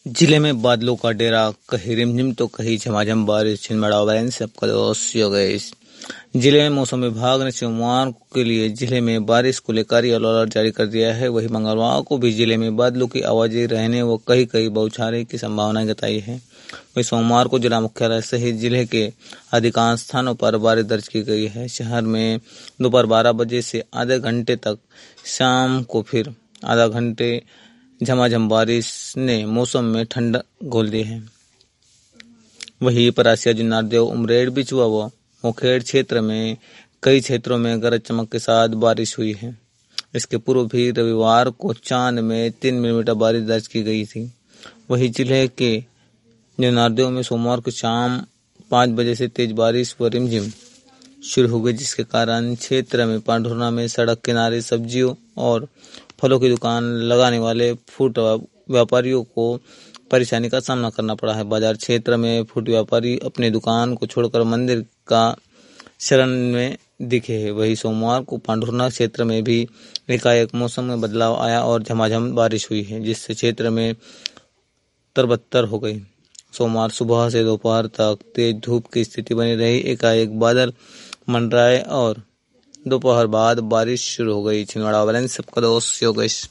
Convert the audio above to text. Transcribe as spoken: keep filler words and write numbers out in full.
जिले में बादलों का डेरा, कहीं रिमझिम तो कहीं झमाझम बारिश। छिंदवाड़ा वायरस से आपका दोस्त योगेश। जिले में मौसम विभाग ने सोमवार के लिए जिले में बारिश को लेकर येलो अलर्ट जारी कर दिया है। वहीं मंगलवार को भी जिले में बादलों की आवाजाही रहने व कहीं कहीं बौछारें की संभावना जताई है। वहीं सोमवार को जिला मुख्यालय सहित जिले के अधिकांश स्थानों पर बारिश दर्ज की गई है। शहर में दोपहर बारह बजे से आधे घंटे तक, शाम को फिर आधा घंटे झमाझम बारिश ने मौसम में ठंडक घोल दी है। वहीं परासिया, जुन्नारदेव, उमरेड, बिचुआ व मुखेड़ क्षेत्र में कई क्षेत्रों में गरज चमक के साथ बारिश हुई है। इसके पूर्व भी रविवार को चांद में तीन मिलीमीटर बारिश दर्ज की गई थी। वहीं जिले के जुन्नारदेव में सोमवार को शाम पाँच बजे से तेज बारिश व रिमझिम शुरू हो गई, जिसके कारण क्षेत्र में पांढुर्णा में सड़क किनारे सब्जियों और फलों की दुकान लगाने वाले फूट व्यापारियों को परेशानी का सामना करना पड़ा है। बाजार क्षेत्र में फूट व्यापारी अपनी दुकान को छोड़कर मंदिर का शरण में दिखे हैं। वहीं सोमवार को पांढुर्णा क्षेत्र में भी एकाएक मौसम में बदलाव आया और झमाझम बारिश हुई है, जिससे क्षेत्र में तरबतर हो गई। सोमवार सुबह से दोपहर तक तेज धूप की स्थिति बनी रही। एकाएक बादल मंडराए और दोपहर बाद बारिश शुरू हो गई। छिंदवाड़ा वायरस से आपका दोस्त योगेश।